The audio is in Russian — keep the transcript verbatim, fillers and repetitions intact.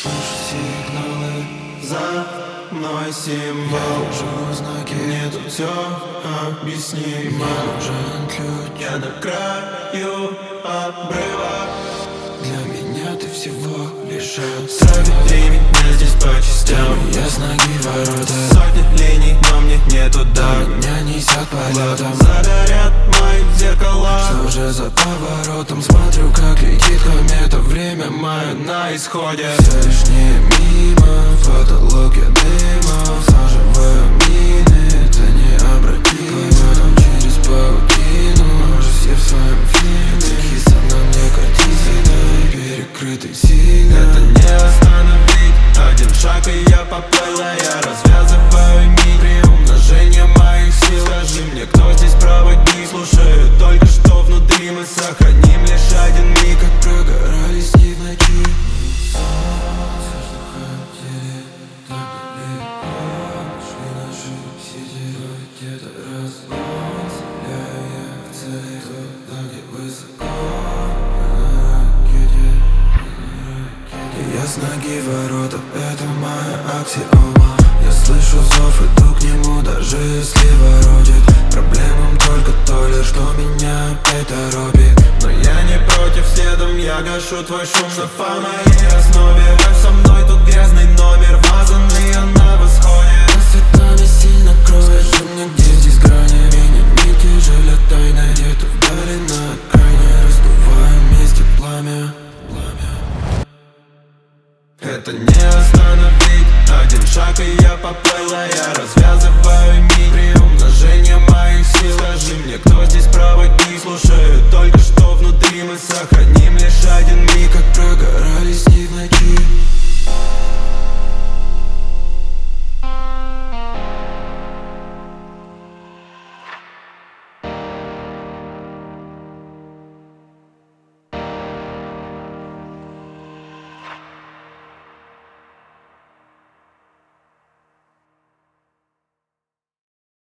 слышу сигналы, за мной символ. Я вижу знаки, мне тут все объяснимо. Мне нужен ключ, я на краю обрыва. Для меня ты всего лишь отравить меня здесь по частям. Я с ноги ворота, сотни линий, но мне нету дат. Меня несет полетом, загорят мои зеркала. Что же за поворотом, смотрю, как летит комета. Время мое на исходе. Все лишнее мимо, потолок я дыма. Всаживаю мины, это необратимо. Через паутину, ужас я в своем фильме. Киса на мне картины, перекрытый сильно. Это не остановить, один шаг и я поплыл. А я развязываю нить при умножении моих сил. Скажи мне, кто здесь проводник? Слушаю только что внутри, мы сохраним лишь один миг. Как прогорались дни в ночи. Солнце, что хотели, так далеко. Шли наши сети, где-то разгон. Стреляю я в цель, туда, где высоко. Я с ноги ворота, это моя аксиома. Я слышу зов, иду к нему, даже если воротит. Проблемам только то лишь, что меня опять торопит. Но я не против следом, я гашу твой шум на по моей основе. Как со мной тут грязный номер, вазанный, я на восходе. Рассвет нами сильно кроет, скажи мне, где здесь грани. Меня нити жалят тайны, где-то вдали на окраине. Раздуваем вместе пламя. Это не остановить, один шаг и я поплыл. А я развязываю нить при умножении моих сил. Скажи мне, кто здесь проводник? Слушаю только что внутри, мы сохраним лишь один миг. Как прогорались дни